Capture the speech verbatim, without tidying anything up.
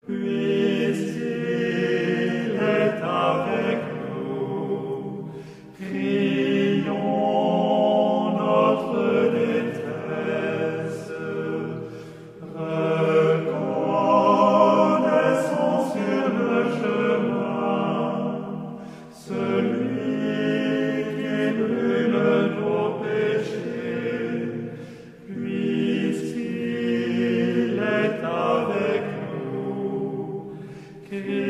Puisqu'il est avec nous, crions notre détresse, reconnaissons sur le chemin celui qui brûle nos péchés, puisqu'il est avec nous.